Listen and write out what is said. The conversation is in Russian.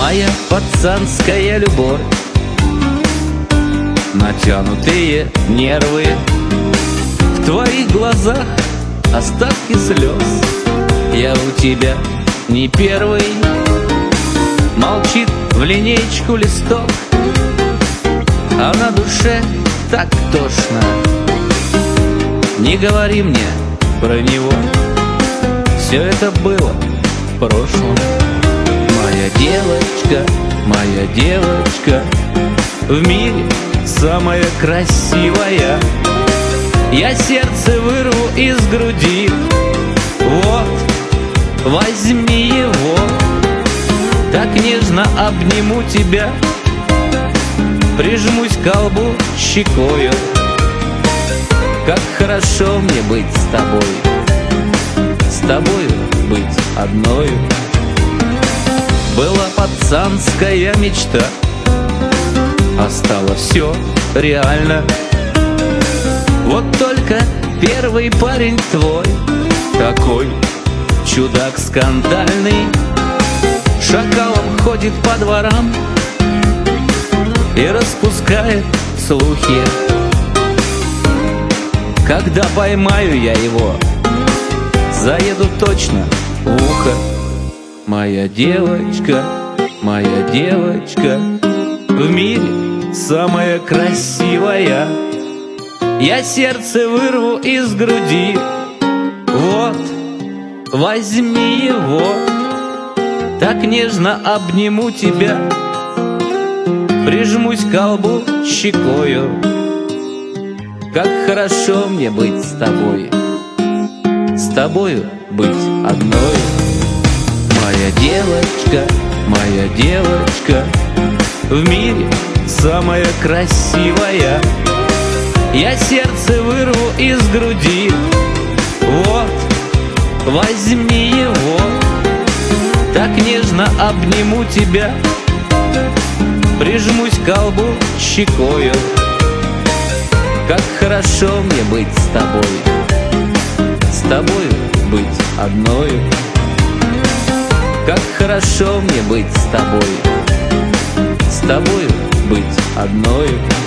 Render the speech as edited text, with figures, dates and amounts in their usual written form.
Моя пацанская любовь, натянутые нервы, в твоих глазах остатки слез. Я у тебя не первый. Молчит в линейку листок, а на душе так тошно. Не говори мне про него, все это было в прошлом. Моя девочка, в мире самая красивая. Я сердце вырву из груди, вот, возьми его. Так нежно обниму тебя, прижмусь к колбу щекою. Как хорошо мне быть с тобою быть одною. Была пацанская мечта, а стало все реально. Вот только первый парень твой, такой чудак скандальный, шакалом ходит по дворам и распускает слухи. Когда поймаю я его, заеду точно в ухо. Моя девочка, в мире самая красивая. Я сердце вырву из груди, вот, возьми его. Так нежно обниму тебя, прижмусь к колбу щекою. Как хорошо мне быть с тобою быть одной. Моя девочка, в мире самая красивая. Я сердце вырву из груди, вот, возьми его. Так нежно обниму тебя, прижмусь к колбу щекою. Как хорошо мне быть с тобою быть одною. Как хорошо мне быть с тобою быть одною.